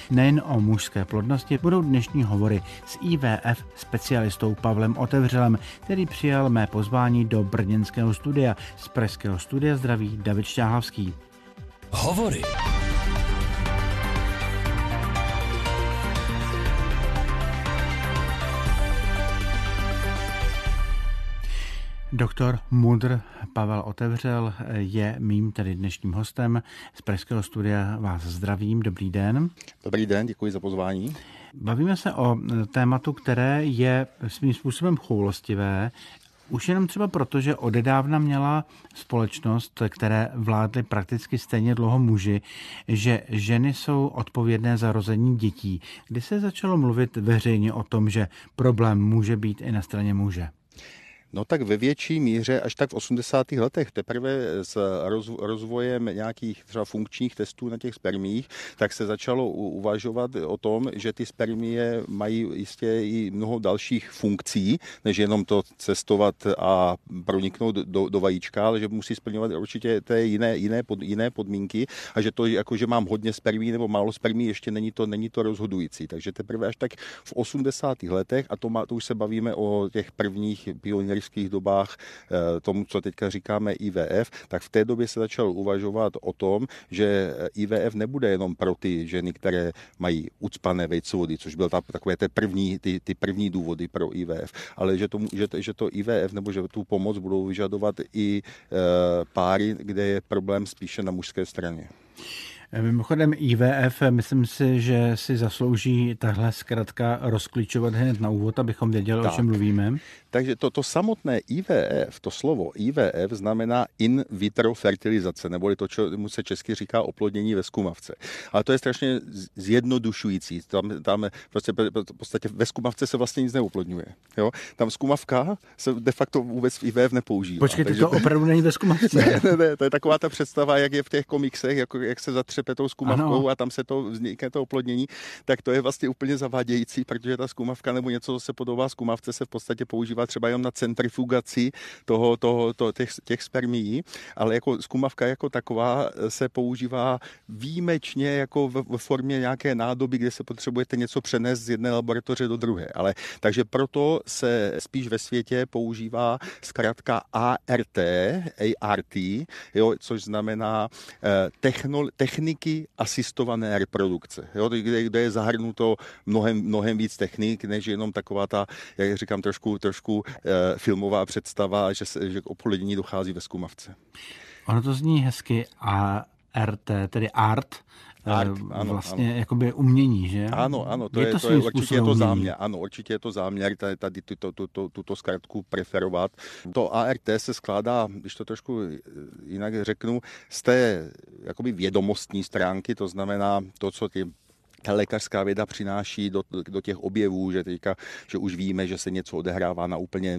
Nejen o mužské plodnosti budou dnešní hovory s IVF specialistou Pavlem Otevřelem, který přijal mé pozvání do brněnského studia. Z pražského studia zdraví David Šťáhavský. Hovory. Doktor MUDr. Pavel Otevřel je mým tedy dnešním hostem. Z pražského studia vás zdravím. Dobrý den. Dobrý den, děkuji za pozvání. Bavíme se o tématu, které je svým způsobem choulostivé. Už jenom třeba proto, že odedávna měla společnost, které vládly prakticky stejně dlouho muži, že ženy jsou odpovědné za rození dětí. Kdy se začalo mluvit veřejně o tom, že problém může být i na straně muže? No tak ve větší míře až tak v 80. letech teprve s rozvojem nějakých třeba funkčních testů na těch spermiích, tak se začalo uvažovat o tom, že ty spermie mají jistě i mnoho dalších funkcí, než jenom to cestovat a proniknout do vajíčka, ale že musí splňovat určitě jiné podmínky a že to jako, že mám hodně spermí nebo málo spermí, ještě není to rozhodující. Takže teprve až tak v 80. letech, a to už se bavíme o těch prvních pionýrských dobách, tomu, co teďka říkáme IVF, tak v té době se začalo uvažovat o tom, že IVF nebude jenom pro ty ženy, které mají ucpané vejcovody, což byl takové ty první důvody pro IVF, ale že to IVF nebo že tu pomoc budou vyžadovat i páry, kde je problém spíše na mužské straně. Mimochodem IVF, myslím si, že si zaslouží tahle zkratka rozklíčovat hned na úvod, abychom věděli, o čem mluvíme. Takže to samotné IVF, to slovo IVF znamená in vitro fertilizace, neboli to, čemu se česky říká oplodnění ve zkumavce. Ale to je strašně zjednodušující. Tam prostě v podstatě ve zkumavce se vlastně nic neuplodňuje. Jo? Tam zkumavka se de facto vůbec v IVF nepoužívá. Počkejte, to opravdu není ve zkumavce? Ne, to je taková ta představa, jak je v těch komiksech, jak se zatřepe tou zkumavkou a tam se vznikne to oplodnění, tak to je vlastně úplně zavádějící, protože ta zkumavka nebo něco, co se podobá zkumavce, se v podstatě používá třeba jenom na centrifugaci těch spermií, ale jako zkumavka jako taková se používá výjimečně jako v formě nějaké nádoby, kde se potřebujete něco přenést z jedné laboratoře do druhé. Takže proto se spíš ve světě používá zkrátka ART, což znamená techniky asistované reprodukce, kde je zahrnuto mnohem víc technik, než jenom taková ta, jak říkám, trošku filmová představa, že k oplodnění dochází ve zkumavce. Ono to zní hezky ART, tedy art, vlastně ano. Jakoby umění, že? Ano, to je určitě je to záměr. Ano, určitě je to záměr tady tuto zkratku preferovat. To ART se skládá, když to trošku jinak řeknu, z té jakoby vědomostní stránky, to znamená to, co ta lékařská věda přináší do těch objevů, že už víme, že se něco odehrává na úplně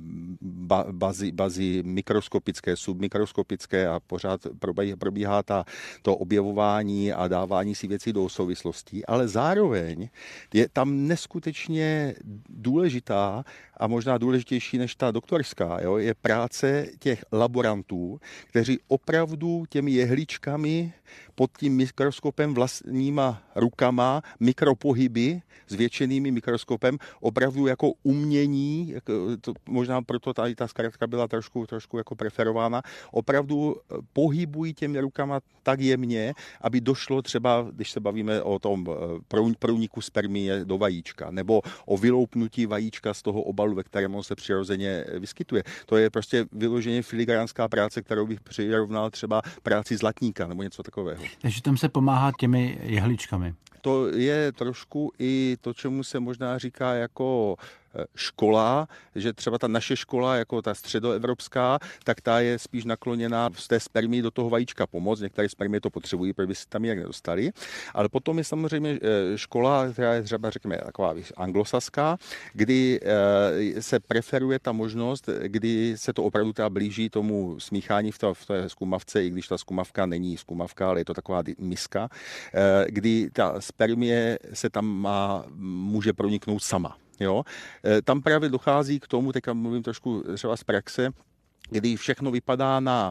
bazi mikroskopické, submikroskopické a pořád probíhá to objevování a dávání si věcí do souvislostí, ale zároveň je tam neskutečně důležitá a možná důležitější než ta doktorská, je práce těch laborantů, kteří opravdu těmi jehličkami pod tím mikroskopem vlastníma rukama, mikropohyby zvětšenými mikroskopem, opravdu jako umění, možná proto tady ta zkratka byla trošku jako preferována, opravdu pohybují těmi rukama tak jemně, aby došlo třeba, když se bavíme o tom průniku spermie do vajíčka, nebo o vyloupnutí vajíčka z toho obalu, ve kterém on se přirozeně vyskytuje. To je prostě vyloženě filigránská práce, kterou bych přirovnal třeba práci zlatníka nebo něco takového. Takže tam se pomáhá těmi jehličkami. To je trošku i to, čemu se možná říká jako škola, že třeba ta naše škola, jako ta středoevropská, tak ta je spíš nakloněná z té spermii do toho vajíčka pomoct. Některé spermie to potřebují, protože by se tam jinak nedostali. Ale potom je samozřejmě škola, která je třeba, řekněme, taková anglosaská, kdy se preferuje ta možnost, kdy se to opravdu teda blíží tomu smíchání v té zkumavce, i když ta zkumavka není zkumavka, ale je to taková miska, kdy ta spermie se tam může proniknout sama. Jo? Tam právě dochází k tomu, teďka mluvím trošku třeba z praxe, kdy všechno vypadá na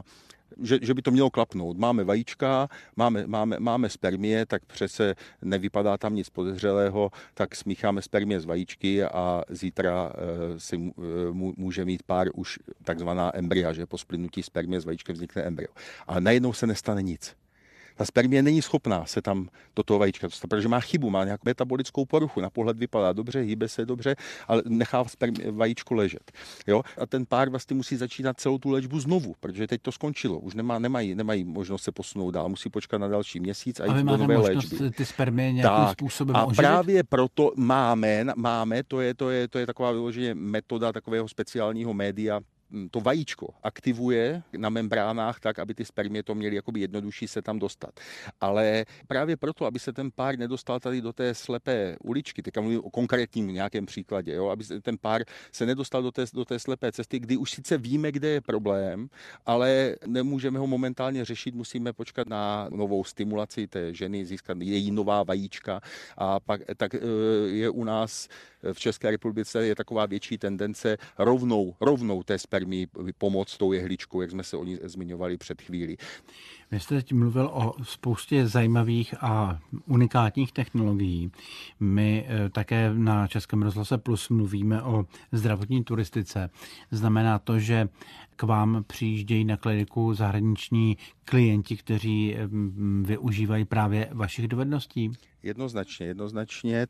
že by to mělo klapnout. Máme vajíčka, máme spermie, tak přece nevypadá tam nic podezřelého, tak smícháme spermie z vajíčky a zítra si může mít pár už takzvaná embrya, že po splynutí spermie z vajíčkem vznikne embryo. Ale najednou se nestane nic. Ta spermie není schopná se tam do toho vajíčka dostat, protože má chybu, má nějakou metabolickou poruchu. Na pohled vypadá dobře, hýbe se dobře, ale nechá vajíčko ležet. Jo? A ten pár vlastně musí začínat celou tu léčbu znovu, protože teď to skončilo. Už nemají možnost se posunout dál, musí počkat na další měsíc a jít do nové léčby. Ty spermie nějakým způsobem a oživit? právě proto máme, to je taková vyloženě metoda takového speciálního média. To vajíčko aktivuje na membránách tak, aby ty spermie to měly jakoby jednodušší se tam dostat. Ale právě proto, aby se ten pár nedostal tady do té slepé uličky, teďka mluvím o konkrétním nějakém příkladě, jo, aby ten pár se nedostal do té slepé cesty, kdy už sice víme, kde je problém, ale nemůžeme ho momentálně řešit, musíme počkat na novou stimulaci té ženy, získat její nová vajíčka a pak tak je u nás v České republice je taková větší tendence rovnou té spermii pomoct tou jehličkou, jak jsme se o ní zmiňovali před chvílí. Vy jste teď mluvil o spoustě zajímavých a unikátních technologií. My také na Českém rozhlase Plus mluvíme o zdravotní turistice. Znamená to, že k vám přijíždějí na kliniku zahraniční klienti, kteří využívají právě vašich dovedností? Jednoznačně.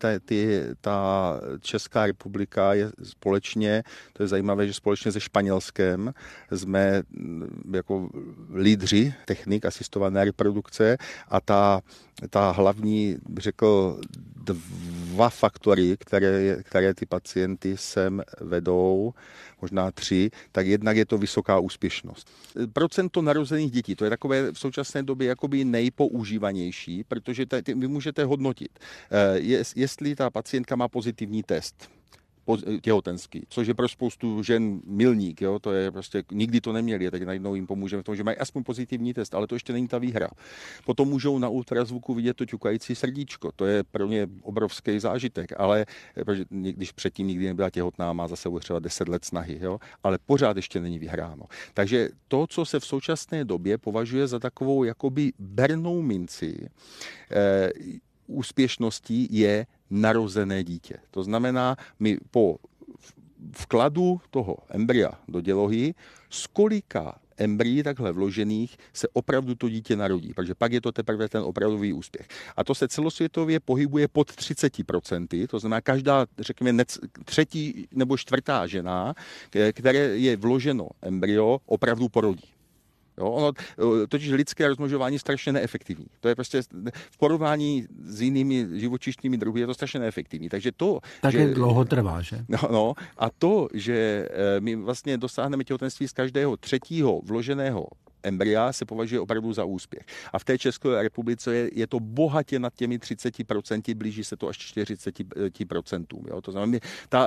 Ta Česká republika je společně, to je zajímavé, že společně se Španělskem jsme jako lídři technik asistované reprodukce a ta hlavní, řekl, dva faktory, které ty pacienty sem vedou, možná 3, tak jednak je to vysoká úspěšnost. Procento narozených dětí, to je takové v současné době jakoby nejpoužívanější, protože vy můžete hodnotit, jestli ta pacientka má pozitivní test těhotenský, což je pro spoustu žen milník, jo? To je prostě, nikdy to neměli, a teď najednou jim pomůžeme v tom, že mají aspoň pozitivní test, ale to ještě není ta výhra. Potom můžou na ultrazvuku vidět to ťukající srdíčko, to je pro ně obrovský zážitek, ale když předtím nikdy nebyla těhotná, má za sebou třeba 10 let snahy, jo? Ale pořád ještě není vyhráno. Takže to, co se v současné době považuje za takovou jakoby bernou minci, úspěšností je narozené dítě. To znamená, my po vkladu toho embrya do dělohy, z kolika embryí takhle vložených se opravdu to dítě narodí, protože pak je to teprve ten opravdový úspěch. A to se celosvětově pohybuje pod 30%, to znamená každá, řekněme, třetí nebo čtvrtá žena, které je vloženo embryo, opravdu porodí. Jo, totiž lidské rozmnožování je strašně neefektivní. To je prostě v porovnání s jinými živočišnými druhy je to strašně neefektivní. Takže to, že dlouho trvá, že? No, a to, že my vlastně dosáhneme těhotenství z každého třetího vloženého embrya, se považuje opravdu za úspěch. A v té České republice je to bohatě nad těmi 30%, blíží se to až 40%. Jo? To znamená,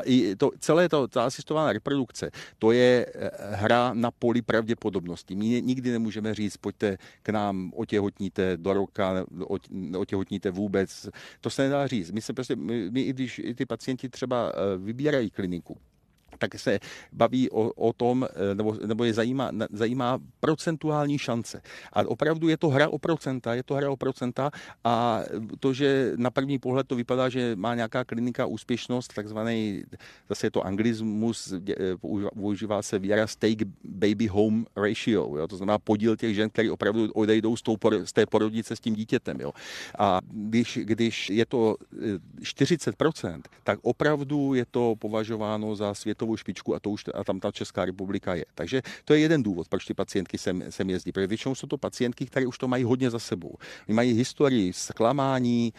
ta asistovaná reprodukce, to je hra na poli pravděpodobnosti. My nikdy nemůžeme říct, pojďte k nám, otěhotníte do roka, otěhotníte vůbec. To se nedá říct. My i když ty pacienti třeba vybírají kliniku, tak se baví o tom, nebo je zajímá procentuální šance. A opravdu je to hra o procenta a to, že na první pohled to vypadá, že má nějaká klinika úspěšnost, takzvaný, zase je to anglismus, používá se výraz take baby home ratio, jo? To znamená podíl těch žen, které opravdu odejdou z té porodnice s tím dítětem. Jo? A když je to 40%, tak opravdu je to považováno za světovou špičku a tam ta Česká republika je. Takže to je jeden důvod, proč ty pacientky sem jezdí. Protože většinou jsou to pacientky, které už to mají hodně za sebou. Mají historii zklamání,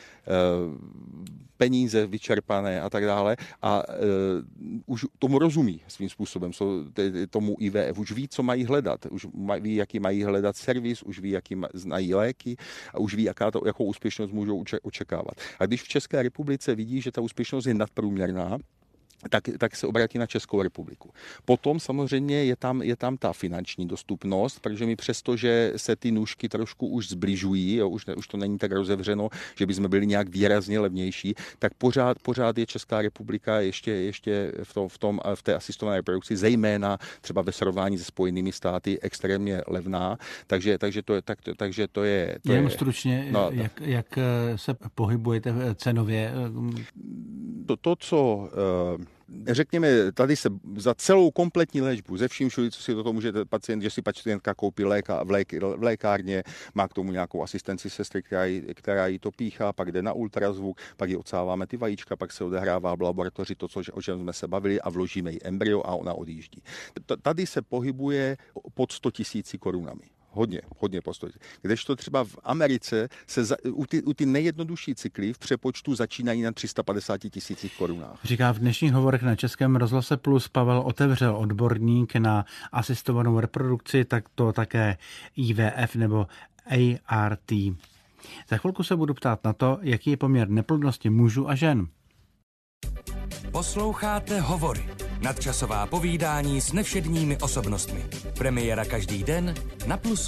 peníze vyčerpané a tak dále a už tomu rozumí svým způsobem, tomu IVF, už ví, co mají hledat, už ví, jaký mají hledat servis, už ví, jaký znají léky a už ví, jakou úspěšnost můžou očekávat. A když v České republice vidí, že ta úspěšnost je nadprůměrná, tak se obrátí na Českou republiku. Potom samozřejmě je tam ta finanční dostupnost, protože my přesto, že se ty nůžky trošku už zbližují, jo, už to není tak rozevřeno, že bychom byli nějak výrazně levnější, tak pořád je Česká republika ještě v té asistované reprodukci, zejména třeba ve srovnání se Spojenými státy, extrémně levná, takže to je... Jenom stručně, jak se pohybujete cenově? Co řekněme, tady se za celou kompletní léčbu, ze vším všude, co si do toho může pacient, že si pacientka koupí v lékárně, má k tomu nějakou asistenci sestry, která jí to píchá, pak jde na ultrazvuk, pak ji odsáváme ty vajíčka, pak se odehrává v laboratoři to, o čem jsme se bavili a vložíme jí embryo a ona odjíždí. Tady se pohybuje pod 100 000 korunami. Hodně postoj. Kdežto třeba v Americe u ty nejjednodušší cykly v přepočtu začínají na 350 000 korunách. Říká v dnešních hovorech na Českém rozhlase Plus Pavel Otevřel, odborník na asistovanou reprodukci, tak to také IVF nebo ART. Za chvilku se budu ptát na to, jaký je poměr neplodnosti mužů a žen. Posloucháte Hovory. Nadčasová povídání s nevšedními osobnostmi. Premiéra každý den na Plusu.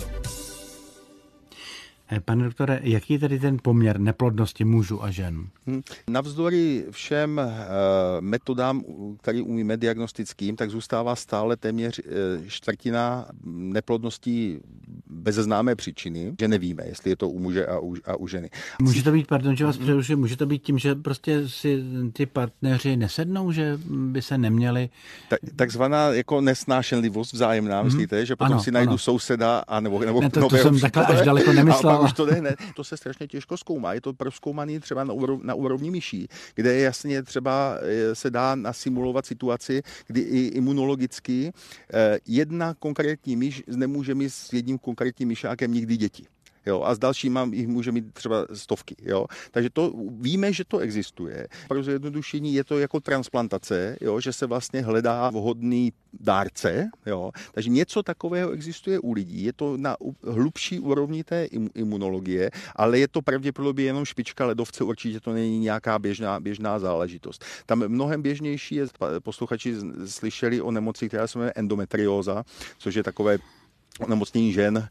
Pane doktore, jaký je tedy ten poměr neplodnosti mužů a žen? Navzdory všem metodám, které umíme diagnostickým, tak zůstává stále téměř čtvrtina neplodností bez známé příčiny, že nevíme, jestli je to u muže a u ženy. Může to být, pardon, že vás přeruším, může to být tím, že prostě si ty partneři nesednou, že by se neměli... Takzvaná jako nesnášenlivost vzájemná, myslíte, že potom si najdu souseda nebo ne, to jsem takhle až daleko nemyslel. Už to jde, to se strašně těžko zkoumá. Je to prozkoumaný třeba na úrovni myší, kde jasně třeba se dá nasimulovat situaci, kdy i imunologicky jedna konkrétní myš nemůže mít s jedním konkrétním myšákem nikdy děti. Jo, a s dalšíma jich může mít třeba stovky. Jo. Takže víme, že to existuje. Pro zjednodušení je to jako transplantace, jo, že se vlastně hledá vhodný dárce. Jo. Takže něco takového existuje u lidí. Je to na hlubší úrovni té imunologie, ale je to pravděpodobně jenom špička ledovce, určitě to není nějaká běžná záležitost. Tam mnohem běžnější je, posluchači slyšeli o nemoci, která se jmenuje endometrióza, což je takové onemocnění žen,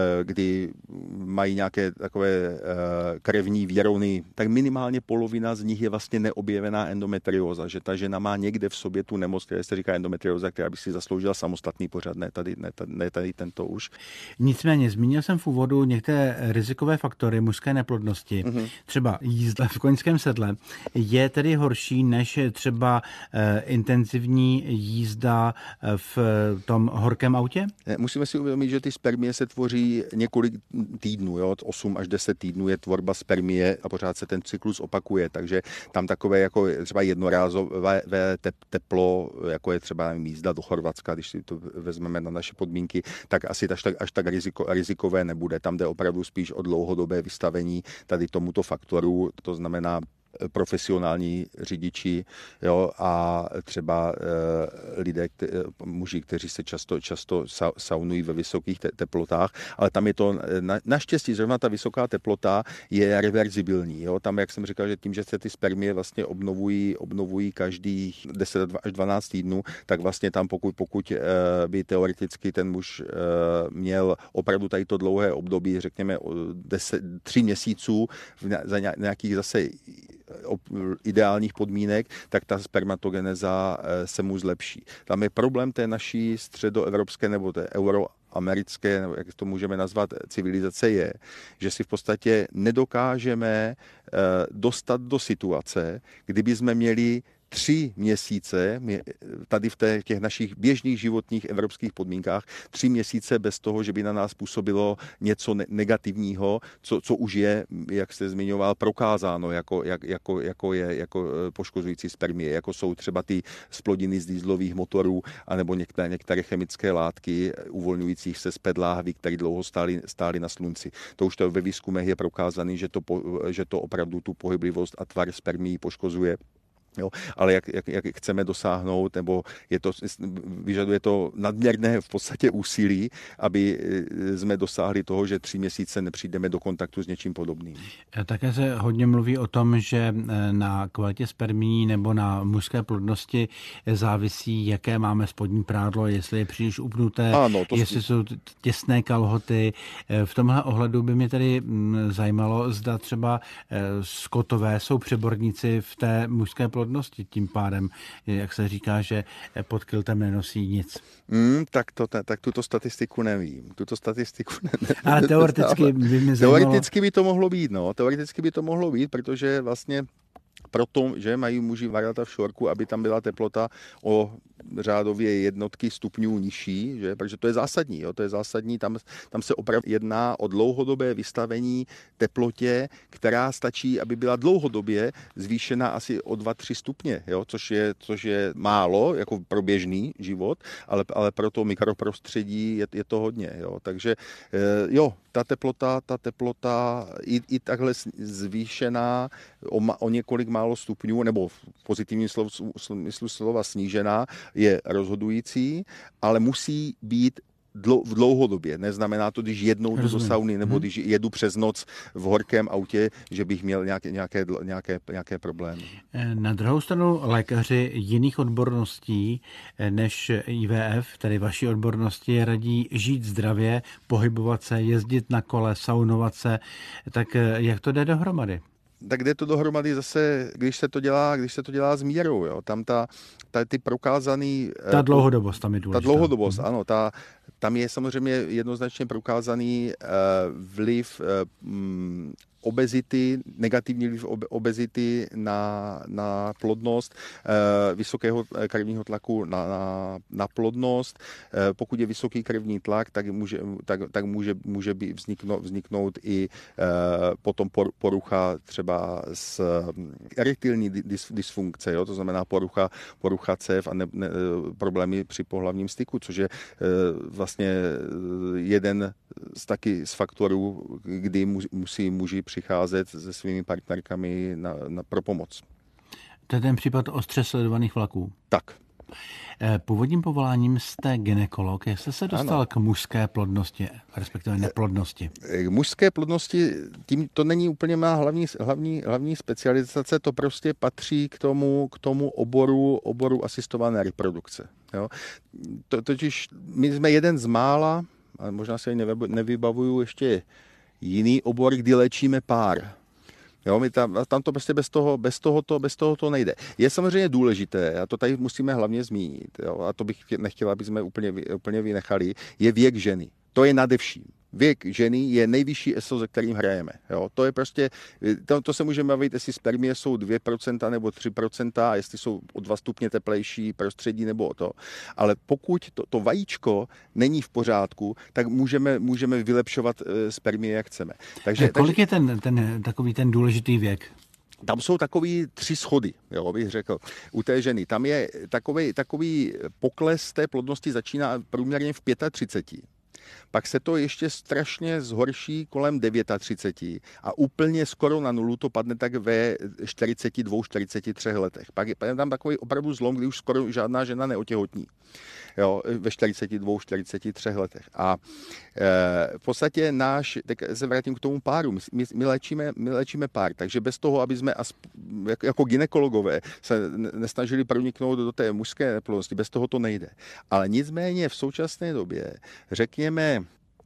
kdy mají nějaké takové krevní věrony, tak minimálně polovina z nich je vlastně neobjevená endometrióza, že ta žena má někde v sobě tu nemoc, která se říká endometrióza, která by si zasloužila samostatný pořad, ne tady tento už. Nicméně, zmínil jsem v úvodu některé rizikové faktory mužské neplodnosti. Třeba jízda v koňském sedle je tedy horší než třeba intenzivní jízda v tom horkém autě? Musíme si uvědomit, že ty spermie se tvoří několik týdnů, jo? 8 až 10 týdnů je tvorba spermie a pořád se ten cyklus opakuje, takže tam takové jako třeba jednorázové teplo, jako je třeba jízda do Chorvatska, když si to vezmeme na naše podmínky, tak asi až tak rizikové nebude. Tam jde opravdu spíš o dlouhodobé vystavení tady tomuto faktoru, to znamená profesionální řidiči, jo, a třeba lidé, muži, kteří se často saunují ve vysokých teplotách, ale tam je to, naštěstí zrovna ta vysoká teplota je reverzibilní, jo, tam, jak jsem říkal, že tím, že se ty spermie vlastně obnovují každých 10 až 12 týdnů, tak vlastně tam pokud by teoreticky ten muž měl opravdu tady to dlouhé období, řekněme 3 měsíců za nějakých zase ideálních podmínek, tak ta spermatogeneza se mu zlepší. Tam je problém té naší středoevropské nebo té euroamerické, nebo jak to můžeme nazvat, civilizace je, že si v podstatě nedokážeme dostat do situace, kdyby jsme měli 3 měsíce, tady v těch našich běžných životních evropských podmínkách, 3 měsíce bez toho, že by na nás působilo něco negativního, co už je, jak jste zmiňoval, prokázáno jako poškozující spermie, jako jsou třeba ty splodiny z dieselových motorů, anebo některé chemické látky uvolňujících se z PET láhví, které dlouho stály na slunci. To už to ve výzkumech je prokázané, že to opravdu tu pohyblivost a tvar spermií poškozuje. Jo, ale jak chceme dosáhnout, nebo vyžaduje to nadměrné v podstatě úsilí, aby jsme dosáhli toho, že 3 měsíce nepřijdeme do kontaktu s něčím podobným. Také se hodně mluví o tom, že na kvalitě spermií nebo na mužské plodnosti závisí, jaké máme spodní prádlo, jestli je příliš upnuté, jestli jsou těsné kalhoty. V tomhle ohledu by mě tedy zajímalo, zda třeba skotové jsou přeborníci v té mužské plodnosti. Tím pádem, jak se říká, že pod kiltem nenosí nic. Tak tuto statistiku nevím. Ale teoreticky by mě zajímalo... Teoreticky by to mohlo být, Teoreticky by to mohlo být, protože vlastně proto, že mají muži varianta v šorku, aby tam byla teplota o řádově jednotky stupňů nižší, že? Protože to je zásadní. To je zásadní, tam se opravdu jedná o dlouhodobé vystavení teplotě, která stačí, aby byla dlouhodobě zvýšena asi o 2-3 stupně, jo? Což je málo, jako pro běžný život, ale pro to mikroprostředí je to hodně. Jo? Takže ta teplota i takhle zvýšená o několik málo stupňů, nebo v pozitivním smyslu slova snížená, je rozhodující, ale musí být v dlouhodobě. Neznamená to, když jednou jdu do sauny, nebo když jedu přes noc v horkém autě, že bych měl nějaké problémy. Na druhou stranu lékaři jiných odborností než IVF, tedy vaší odbornosti, radí žít zdravě, pohybovat se, jezdit na kole, saunovat se. Tak jak to jde dohromady? Tak jde to dohromady zase, když se to dělá s mírou. Jo. Tam ty prokázaný... Ta dlouhodobost tam je důležitá. Ta dlouhodobost, ano. Tam je samozřejmě jednoznačně prokázaný vliv obezity, negativní vliv obezity na plodnost, vysokého krevního tlaku na plodnost. Pokud je vysoký krevní tlak, tak může vzniknout i potom porucha třeba s erektilní dysfunkce, jo? To znamená porucha cév a problémy při pohlavním styku, což je vlastně jeden z faktorů, kdy musí muži přicházet se svými partnerkami pro pomoc. To je ten případ ostře sledovaných vlaků. Tak. Původním povoláním jste gynekolog. Jak jste se dostal k mužské plodnosti, respektive neplodnosti? K mužské plodnosti, to není úplně má hlavní specializace, to prostě patří k tomu oboru asistované reprodukce. Jo? Totiž my jsme jeden z mála, ale možná se nevybavuju ještě jiný obor, kdy léčíme pár. Jo, tam to prostě bez toho to nejde. Je samozřejmě důležité, a to tady musíme hlavně zmínit, jo, a to bych nechtěla, aby jsme úplně vynechali, je věk ženy. To je nadevším. Věk ženy je nejvyšší ESO, se kterým hrajeme. Jo? To je prostě, to se můžeme bavit, jestli spermie jsou 2% nebo 3%, a jestli jsou o 2 stupně teplejší prostředí nebo o to. Ale pokud to vajíčko není v pořádku, tak můžeme vylepšovat spermie, jak chceme. Kolik je takový ten důležitý věk? Tam jsou takový 3 schody, jo, bych řekl, u té ženy. Tam je takový pokles té plodnosti začíná průměrně v 35. Pak se to ještě strašně zhorší kolem 39 a úplně skoro na nulu to padne tak ve 42-43 letech. Pak je tam takový opravdu zlom, kdy už skoro žádná žena neotěhotní. Jo, ve 42-43 letech. A v podstatě teď se vrátím k tomu páru. My léčíme pár, takže bez toho, aby jsme jako gynekologové se nesnažili proniknout do té mužské neplodnosti, bez toho to nejde. Ale nicméně v současné době, řekněme,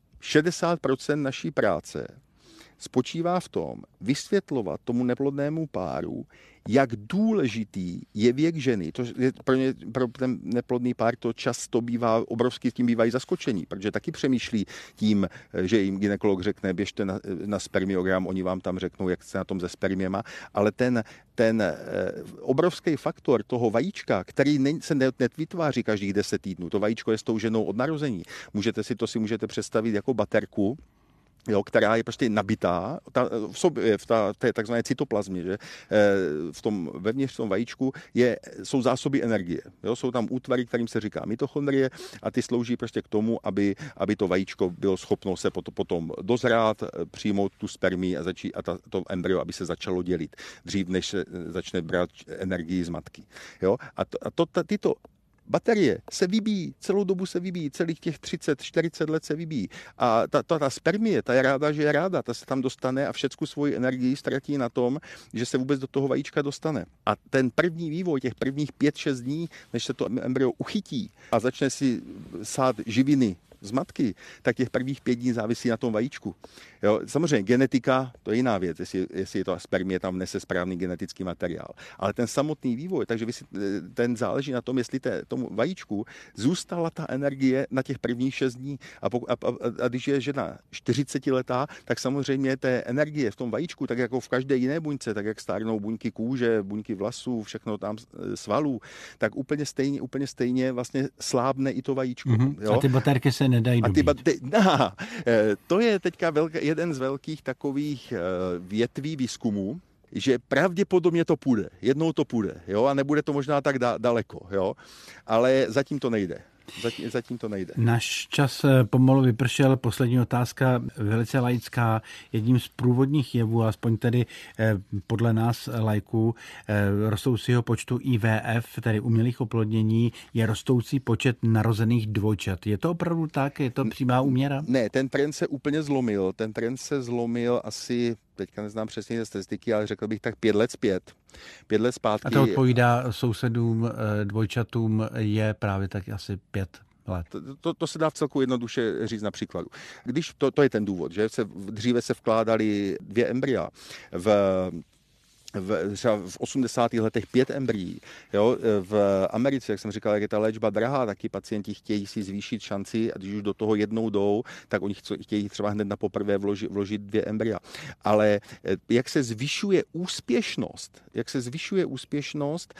60% naší práce spočívá v tom vysvětlovat tomu neplodnému páru, jak důležitý je věk ženy. To je pro ten neplodný pár to často bývá, obrovský tím bývají zaskočení, protože taky přemýšlí tím, že jim gynekolog řekne, běžte na spermiogram, oni vám tam řeknou, jak se na tom se spermiema, ale ten obrovský faktor toho vajíčka, který se nevytváří každých 10 týdnů, to vajíčko je s tou ženou od narození. Si můžete představit jako baterku, jo, která je prostě nabitá v sobě, v té takzvané cytoplazmě, že vevnitř v tom vajíčku jsou zásoby energie. Jo? Jsou tam útvary, kterým se říká mitochondrie a ty slouží prostě k tomu, aby to vajíčko bylo schopno se potom dozrát, přijmout tu spermii a to embryo, aby se začalo dělit dřív, než se začne brát energii z matky. Jo? Tyto baterie se vybíjí, celou dobu se vybíjí, celých těch 30-40 let se vybíjí. A ta spermie, ta je ráda, že je ráda, ta se tam dostane a všecku svoji energii ztratí na tom, že se vůbec do toho vajíčka dostane. A ten první vývoj, těch prvních 5-6 dní, než se to embryo uchytí a začne si sát živiny z matky, tak těch prvních 5 dní závisí na tom vajíčku. Jo, samozřejmě genetika, to je jiná věc, jestli je to spermie, tam nese správný genetický materiál. Ale ten samotný vývoj, takže ten záleží na tom, jestli tomu vajíčku zůstala ta energie na těch prvních 6 dní. A když je žena 40letá, tak samozřejmě té energie v tom vajíčku, tak jako v každé jiné buňce, tak jak stárnou buňky kůže, buňky vlasů, všechno tam svalů, tak úplně stejně vlastně slábne i to vajíčko. Mm-hmm. Jo? A ty baterky se nedají dobít. To je teďka jeden z velkých takových větví výzkumu, že pravděpodobně to půjde. Jednou to půjde, jo, a nebude to možná tak daleko, jo, ale zatím to nejde. Zatím to nejde. Náš čas pomalu vypršel. Poslední otázka, velice laická. Jedním z průvodních jevů, aspoň tedy podle nás laiků, rostoucího počtu IVF, tedy umělých oplodnění, je rostoucí počet narozených dvojčat. Je to opravdu tak? Je to přímá úměra? Ne, ten trend se úplně zlomil. Ten trend se zlomil asi, teďka neznám přesně statistiky, ale řekl bych tak 5 let zpět. 5 let zpátky. A to odpovídá sousedům, dvojčatům je právě tak asi 5 let. To se dá v celku jednoduše říct na příkladu. Když to je ten důvod, že dříve se vkládali 2 embrya v 80. letech 5 embryí. Jo? V Americe, jak jsem říkal, jak je ta léčba drahá, taky pacienti chtějí si zvýšit šanci a když už do toho jednou jdou, tak oni chtějí třeba hned na poprvé vložit 2 embrya. Ale jak se zvyšuje úspěšnost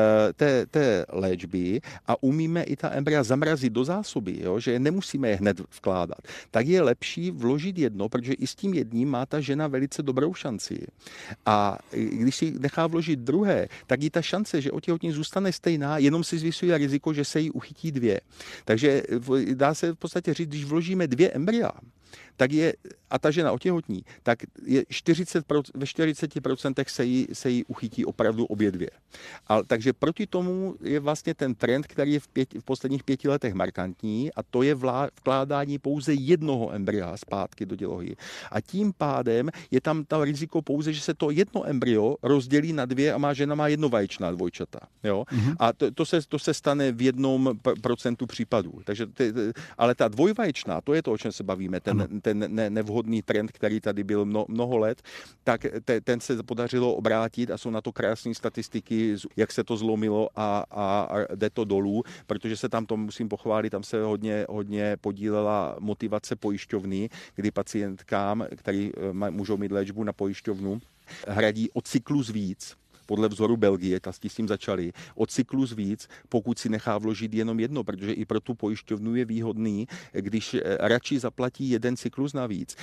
té léčby a umíme i ta embrya zamrazit do zásoby, jo? Že nemusíme je hned vkládat, tak je lepší vložit jedno, protože i s tím jedním má ta žena velice dobrou šanci. A když si nechá vložit druhé, tak i ta šance, že otěhotnění zůstane stejná, jenom si zvyšuje riziko, že se jí uchytí 2. Takže dá se v podstatě říct, když vložíme 2 embrya, tak a ta žena otěhotní, tak je ve 40% se jí uchytí opravdu obě 2. Takže proti tomu je vlastně ten trend, který je v posledních 5 letech markantní a to je vkládání pouze jednoho embrya zpátky do dělohy. A tím pádem je tam to riziko pouze, že se to jedno embryo rozdělí na 2 a žena má jednovaječná dvojčata. Jo? Mm-hmm. A to se stane v 1% případů. Takže ale ta dvojvaječná, to je to, o čem se bavíme, ten nevhodný trend, který tady byl mnoho let, tak ten se podařilo obrátit a jsou na to krásné statistiky, jak se to zlomilo a jde to dolů, protože se tam, to musím pochválit, tam se hodně podílela motivace pojišťovny, kdy pacientkám, který můžou mít léčbu na pojišťovnu, hradí o cyklus víc, podle vzoru Belgie, s tím začali, o cyklus víc, pokud si nechá vložit jenom jedno, protože i pro tu pojišťovnu je výhodný, když radši zaplatí jeden cyklus navíc,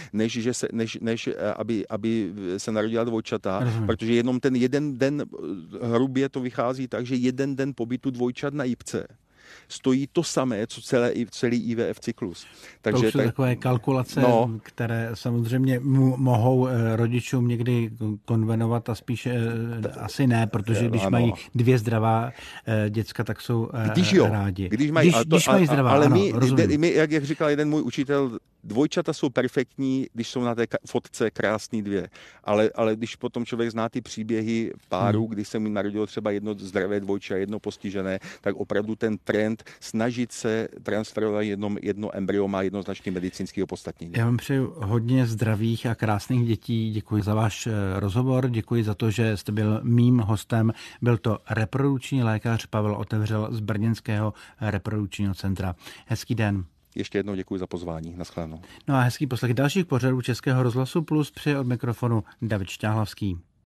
než aby se narodila dvojčata, protože jenom ten jeden den hrubě to vychází tak, že jeden den pobytu dvojčat na jipce stojí to samé, co celý IVF cyklus. Takže to jsou takové kalkulace, které samozřejmě mohou rodičům někdy konvenovat a spíše asi ne, protože když mají 2 zdravá děcka, tak jsou rádi. Když mají zdravá, ale my, jak říkal jeden můj učitel, dvojčata jsou perfektní, když jsou na té fotce krásný 2. Ale když potom člověk zná ty příběhy párů, když se mu narodilo třeba jedno zdravé dvojče a jedno postižené, tak opravdu ten trend snažit se transferovat jedno embryo má jednoznačný medicínský opodstatnění. Já vám přeju hodně zdravých a krásných dětí. Děkuji za váš rozhovor, děkuji za to, že jste byl mým hostem. Byl to reprodukční lékař Pavel Otevřel z brněnského reprodukčního centra. Hezký den. Ještě jednou děkuji za pozvání. Naschledanou. No a hezký poslech dalších pořadů Českého rozhlasu Plus, přeje od mikrofonu David Šťáhlavský.